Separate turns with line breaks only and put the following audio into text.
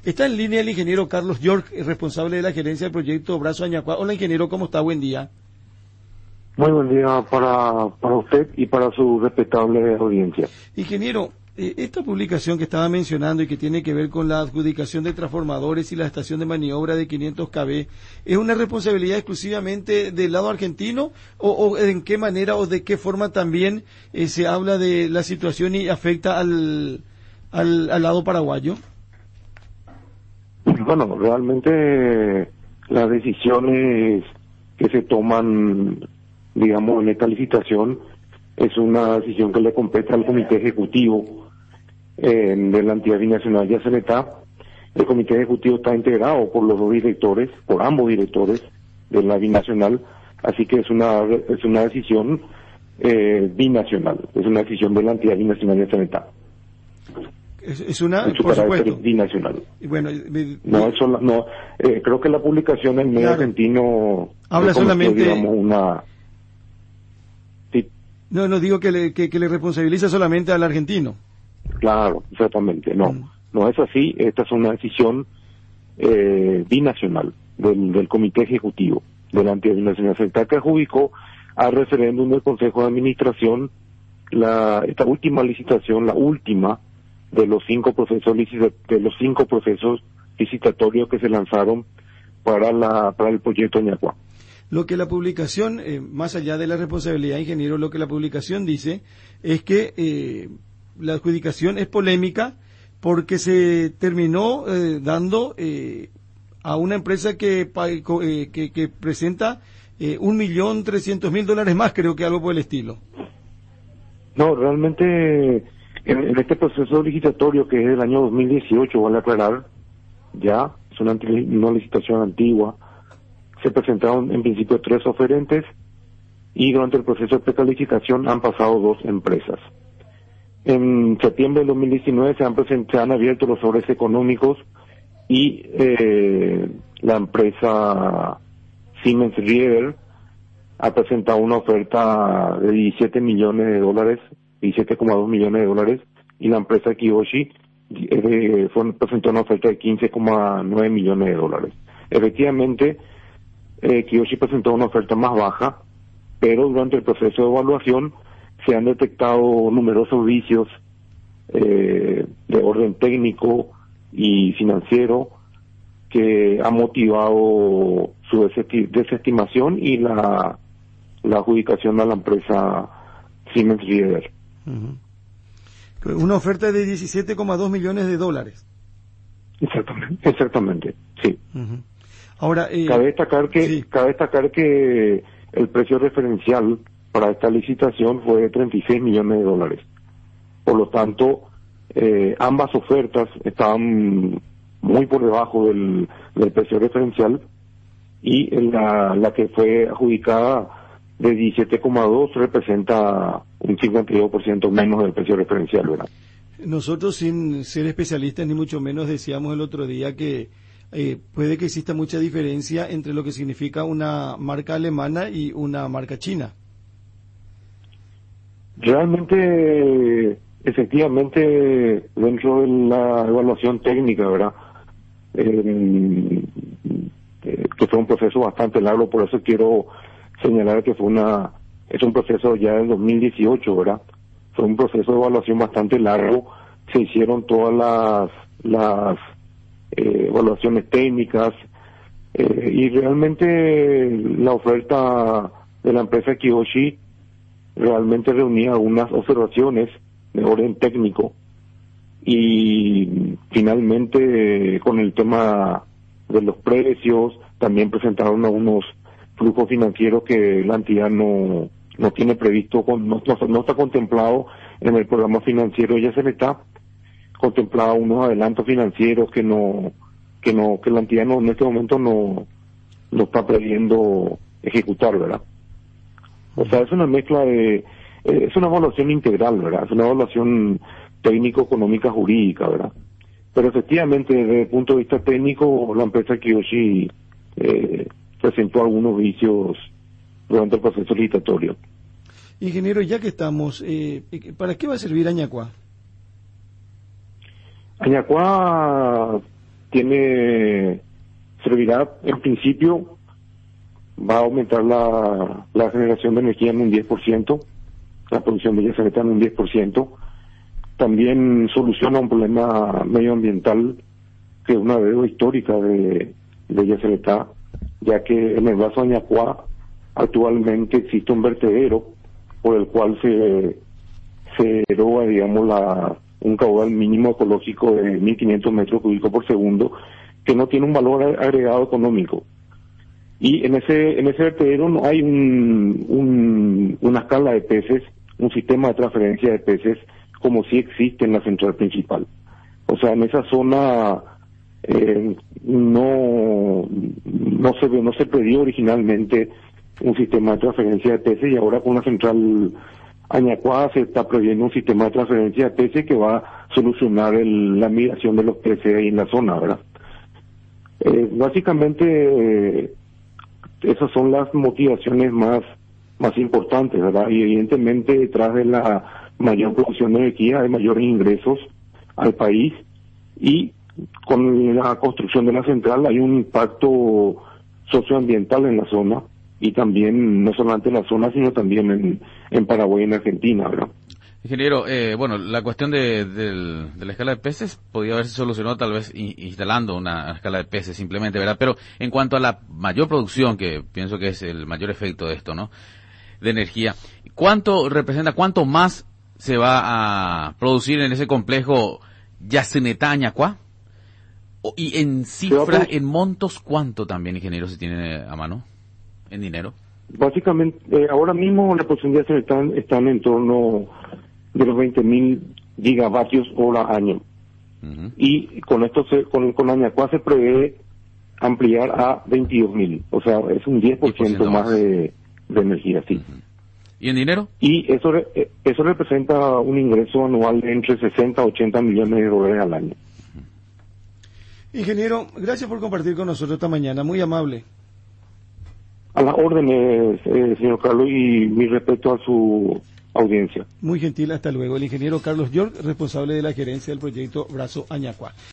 Está en línea el ingeniero Carlos York, responsable de la gerencia del proyecto Brazo Añacuá. Hola, ingeniero, ¿cómo está? Buen día.
Muy buen día para usted y para su respetable audiencia.
Ingeniero, esta publicación que estaba mencionando y que tiene que ver con la adjudicación de transformadores y la estación de maniobra de 500 kV, ¿es una responsabilidad exclusivamente del lado argentino o en qué manera o de qué forma también se habla de la situación y afecta al lado paraguayo?
Bueno, realmente las decisiones que se toman, digamos, en esta licitación es una decisión que le compete al Comité Ejecutivo de la entidad binacional Yacenetá. El Comité Ejecutivo está integrado por los dos directores, por ambos directores de la binacional, así que es una decisión binacional, es una decisión de la entidad binacional Yacenetá.
Es una,
en su
por
carácter
supuesto.
Binacional.
Y bueno,
Creo que la publicación en medio argentino
habla solamente,
digamos, una... Sí,
no digo que le responsabiliza solamente al argentino.
claro, exactamente, no es así. Esta es una decisión binacional del Comité Ejecutivo de la entidad binacional Yacenetá, que adjudicó al referéndum del Consejo de Administración esta última licitación, la última de los cinco procesos licitatorios que se lanzaron para el proyecto Añacuá.
Lo que la publicación, más allá de la responsabilidad, ingeniero, lo que la publicación dice es que la adjudicación es polémica porque se terminó dando a una empresa que presenta $1.300.000 más, creo que algo por el estilo.
No, realmente en este proceso licitatorio, que es del año 2018, vale aclarar, ya es una licitación antigua, se presentaron en principio 3 oferentes y durante el proceso de prelicitación han pasado 2 empresas. En septiembre de 2019 se han abierto los sobres económicos y la empresa Siemens Rieder ha presentado una oferta de $17 millones, $17,2 millones, y la empresa Kiyoshi presentó una oferta de $15,9 millones. Efectivamente, Kiyoshi presentó una oferta más baja, pero durante el proceso de evaluación se han detectado numerosos vicios de orden técnico y financiero que han motivado su desestimación y la adjudicación a la empresa Siemens Rieder.
Uh-huh. Una oferta de $17,2 millones.
Exactamente, sí.
Uh-huh. Ahora,
cabe destacar que el precio referencial para esta licitación fue de $36 millones. Por lo tanto, ambas ofertas estaban muy por debajo del precio referencial, y la que fue adjudicada de 17,2 representa un 52% menos del precio referencial, ¿verdad?
Nosotros, sin ser especialistas ni mucho menos, decíamos el otro día que puede que exista mucha diferencia entre lo que significa una marca alemana y una marca china.
Realmente, efectivamente, dentro de la evaluación técnica, ¿verdad? Que fue un proceso bastante largo, por eso quiero señalar que es un proceso ya del 2018, ¿verdad? Fue un proceso de evaluación bastante largo, se hicieron todas las evaluaciones técnicas, y realmente la oferta de la empresa Kiyoshi realmente reunía algunas observaciones de orden técnico, y finalmente con el tema de los precios también presentaron algunos flujos financieros que la entidad no tiene previsto, no está contemplado en el programa financiero. Ya se le está contemplado unos adelantos financieros que la entidad en este momento no está previendo ejecutar, ¿verdad? O sea, es una mezcla es una evaluación integral, ¿verdad? Es una evaluación técnico, económica, jurídica, ¿verdad? Pero efectivamente, desde el punto de vista técnico, la empresa Kiyoshi presentó algunos vicios durante el proceso licitatorio.
Ingeniero, ya que estamos, ¿para qué va a servir Añacuá?
Añacuá servirá, en principio, va a aumentar la generación de energía en un 10%, la producción de Yacyretá en un 10%. También soluciona un problema medioambiental que es una deuda histórica de Yacyretá, ya que en el Brazo Añacuá actualmente existe un vertedero por el cual se eroga, digamos, un caudal mínimo ecológico de 1.500 metros cúbicos por segundo, que no tiene un valor agregado económico. Y en ese vertedero no hay una escala de peces, un sistema de transferencia de peces, como sí existe en la central principal. O sea, en esa zona no se previó originalmente un sistema de transferencia de peces, y ahora con la central Añacuá se está previendo un sistema de transferencia de peces que va a solucionar la migración de los peces ahí en la zona, ¿verdad? Básicamente esas son las motivaciones más importantes, ¿verdad? Y evidentemente detrás de la mayor producción de energía hay mayores ingresos al país, y con la construcción de la central hay un impacto socioambiental en la zona, y también no solamente en la zona, sino también en Paraguay y en Argentina, ¿verdad?
Ingeniero, bueno, la cuestión de la escala de peces podría haberse solucionado tal vez instalando una escala de peces simplemente, ¿verdad? Pero en cuanto a la mayor producción, que pienso que es el mayor efecto de esto, ¿no?, de energía, ¿cuánto representa, cuánto más se va a producir en ese complejo Yacyretá Añacuá? Y en cifras, en montos, ¿cuánto también, ingeniero, se tiene a mano en dinero?
Básicamente, ahora mismo la producción de Yacyretá están en torno de los 20.000 gigavatios hora año. Uh-huh. Y con esto con Añacuá se prevé ampliar a 22.000, o sea, es un 10% más de energía, sí.
Uh-huh. ¿Y en dinero?
Y eso representa un ingreso anual de entre 60 a 80 millones de dólares al año.
Uh-huh. Ingeniero, gracias por compartir con nosotros esta mañana, muy amable.
A las órdenes, señor Carlos, y mi respeto a su audiencia.
Muy gentil, hasta luego. El ingeniero Carlos York, responsable de la gerencia del proyecto Brazo Añacuá.